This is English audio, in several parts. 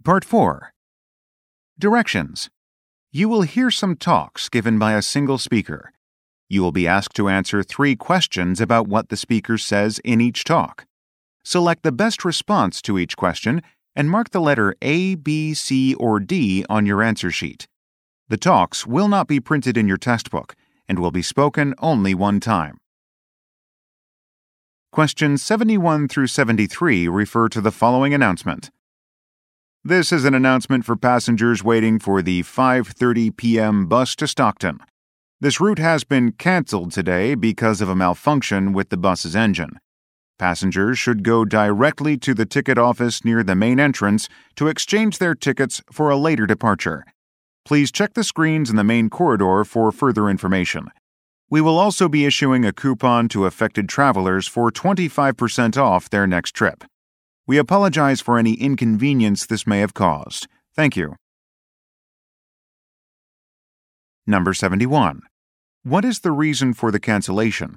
Part 4. Directions. You will hear some talks given by a single speaker. You will be asked to answer 3 questions about what the speaker says in each talk. Select the best response to each question and mark the letter A, B, C, or D on your answer sheet. The talks will not be printed in your textbook and will be spoken only one time. Questions 71 through 73 refer to the following announcement. This is an announcement for passengers waiting for the 5:30 p.m. bus to Stockton. This route has been canceled today because of a malfunction with the bus's engine. Passengers should go directly to the ticket office near the main entrance to exchange their tickets for a later departure. Please check the screens in the main corridor for further information. We will also be issuing a coupon to affected travelers for 25% off their next trip. We apologize for any inconvenience this may have caused. Thank you. Number 71. What is the reason for the cancellation?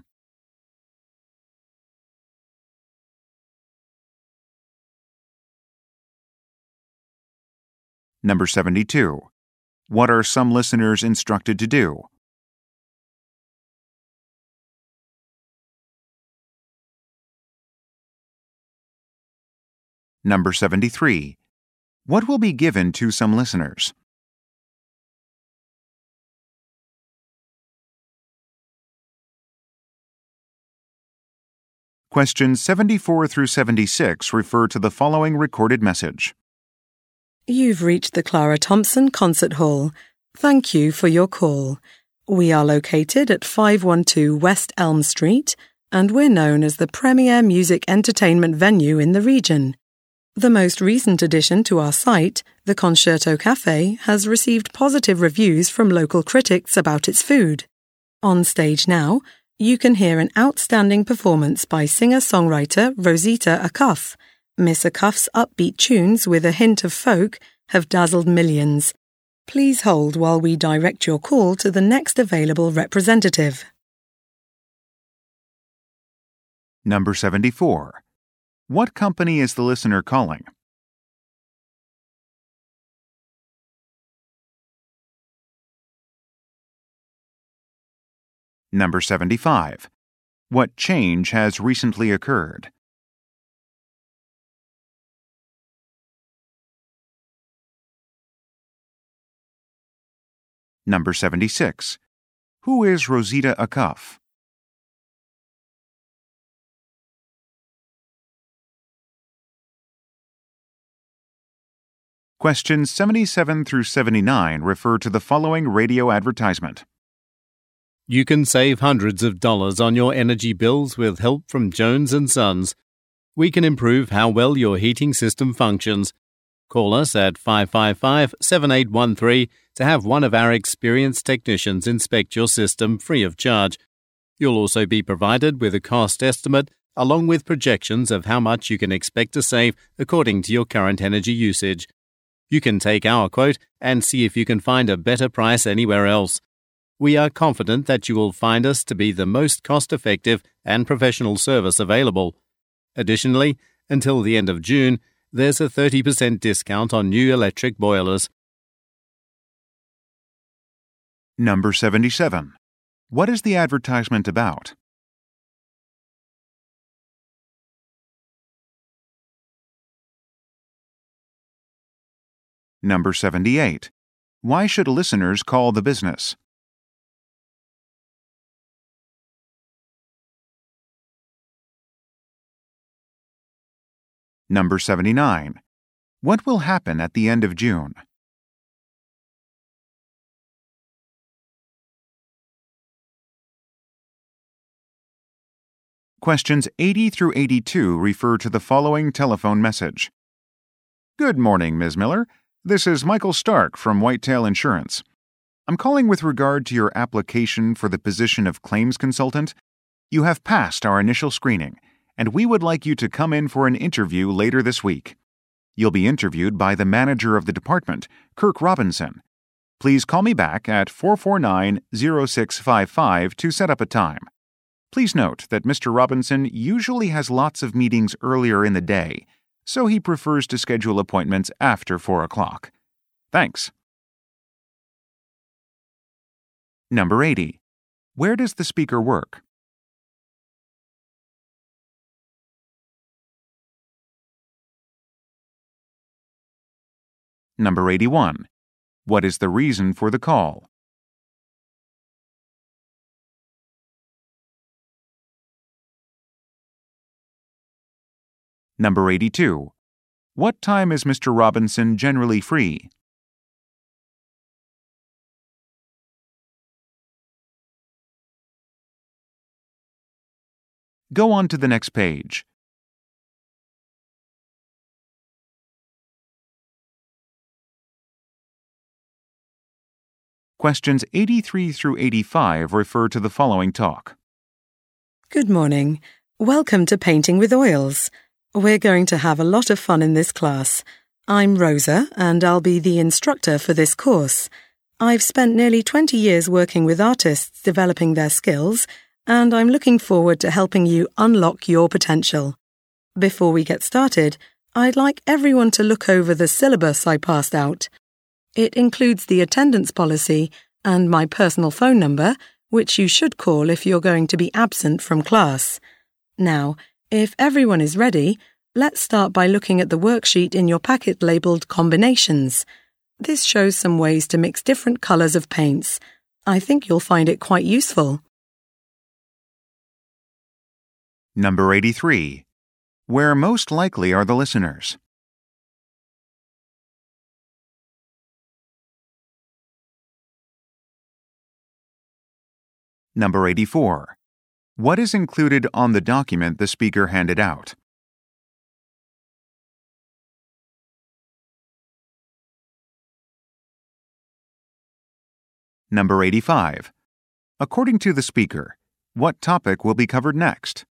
Number 72. What are some listeners instructed to do? Number 73. What will be given to some listeners? Questions 74 through 76 refer to the following recorded message. You've reached the Clara Thompson Concert Hall. Thank you for your call. We are located at 512 West Elm Street, and we're known as the premier music entertainment venue in the region. The most recent addition to our site, the Concerto Cafe, has received positive reviews from local critics about its food. On stage now, you can hear an outstanding performance by singer-songwriter Rosita Acuff. Miss Acuff's upbeat tunes with a hint of folk have dazzled millions. Please hold while we direct your call to the next available representative. Number 74. What company is the listener calling? Number 75. What change has recently occurred? Number 76. Who is Rosita Acuff? Questions 77 through 79 refer to the following radio advertisement. You can save hundreds of dollars on your energy bills with help from Jones & Sons. We can improve how well your heating system functions. Call us at 555-7813 to have one of our experienced technicians inspect your system free of charge. You'll also be provided with a cost estimate along with projections of how much you can expect to save according to your current energy usage. You can take our quote and see if you can find a better price anywhere else. We are confident that you will find us to be the most cost-effective and professional service available. Additionally, until the end of June, there's a 30% discount on new electric boilers. Number 77. What is the advertisement about? Number 78. Why should listeners call the business? Number 79. What will happen at the end of June? Questions 80 through 82 refer to the following telephone message. Good morning, Ms. Miller. This is Michael Stark from Whitetail Insurance. I'm calling with regard to your application for the position of claims consultant. You have passed our initial screening, and we would like you to come in for an interview later this week. You'll be interviewed by the manager of the department, Kirk Robinson. Please call me back at 449-0655 to set up a time. Please note that Mr. Robinson usually has lots of meetings earlier in the day. so he prefers to schedule appointments after 4 o'clock. Thanks. Number 80. Where does the speaker work? Number 81. What is the reason for the call? Number 82. What time is Mr. Robinson generally free? Go on to the next page. Questions 83 through 85 refer to the following talk. Good morning. Welcome to Painting with Oils. We're going to have a lot of fun in this class. I'm Rosa, and I'll be the instructor for this course. I've spent nearly 20 years working with artists developing their skills, and I'm looking forward to helping you unlock your potential. Before we get started, I'd like everyone to look over the syllabus I passed out. It includes the attendance policy and my personal phone number, which you should call if you're going to be absent from class. Now, if everyone is ready, let's start by looking at the worksheet in your packet labelled Combinations. This shows some ways to mix different colours of paints. I think you'll find it quite useful. Number 83. Where most likely are the listeners? Number 84. What is included on the document the speaker handed out? Number 85. According to the speaker, what topic will be covered next?